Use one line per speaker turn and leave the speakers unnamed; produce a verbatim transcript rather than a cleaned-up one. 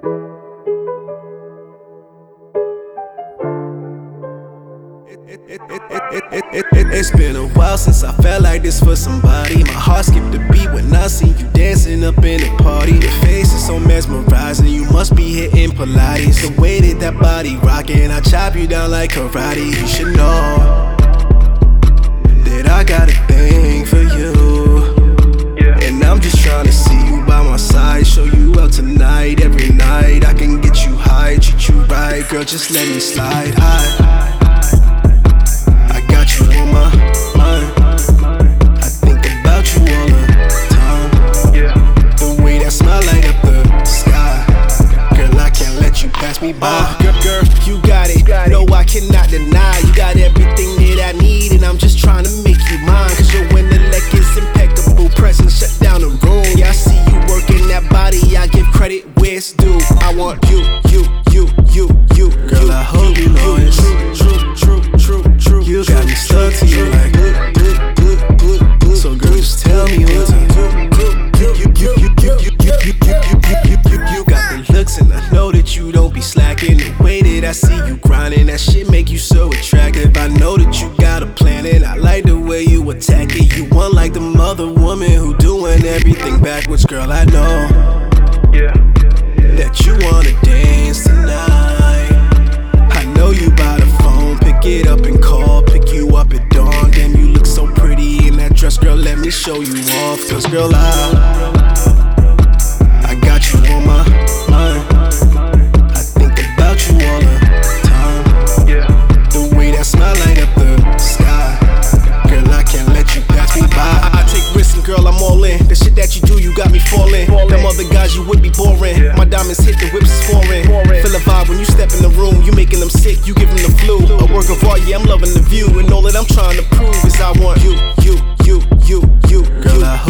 It, it, it, it, it, it, it's been a while since I felt like this for somebody. My heart skipped a beat when I seen you dancing up in the party. Your face is so mesmerizing, you must be hitting Pilates. The way that that body rocking, I chop you down like karate. You should know that I got a thing for you, and I'm just trying to see you by my side. Show you out tonight, every night. I can get you high, treat you right. Girl, just let me slide high. You on my mind, I think about you all the time. The way that smile light up the sky, girl, I can't let you pass me by. uh, Girl, girl, you got it, no, I cannot deny. You got everything that I need, and I'm just trying to make you mine. Cause your intellect is impeccable, presence shut down the room. Yeah, I see you working that body, I give credit where it's due. I want you, you, you, you, you, girl, you, I hope you, you know it's true, true, true, true, true. You got me stuck to you like good, good, good, good, good. So girl, just tell me what's up. You, you, you, you, you, you, you, you, you, you, you got the looks, and I know that you don't be slacking. The way that I see you grinding, that shit make you so attractive. I know that you got a plan, and I like the way you attack it. You want like the mother woman who doing everything backwards. Girl, I know that you wanna dance tonight. I know you by the phone, pick it up and call, pick you up at dawn. Damn, you look so pretty in that dress, girl, let me show you off. Cause girl, I, I got you on my mind, I think about you all the time. The way that smile light up the sky, girl, I can't let you pass me by. I, I take risks and girl, I'm all in. The shit that you do, you got me falling. Them other guys, you would be boring. My diamonds hit, the whips is foreign. Feel a vibe when you step in the room, you making them sick, you give them the flu. A work of art, yeah, I'm loving the view, and all that I'm trying to prove is I want you, you, you, you, you, girl, I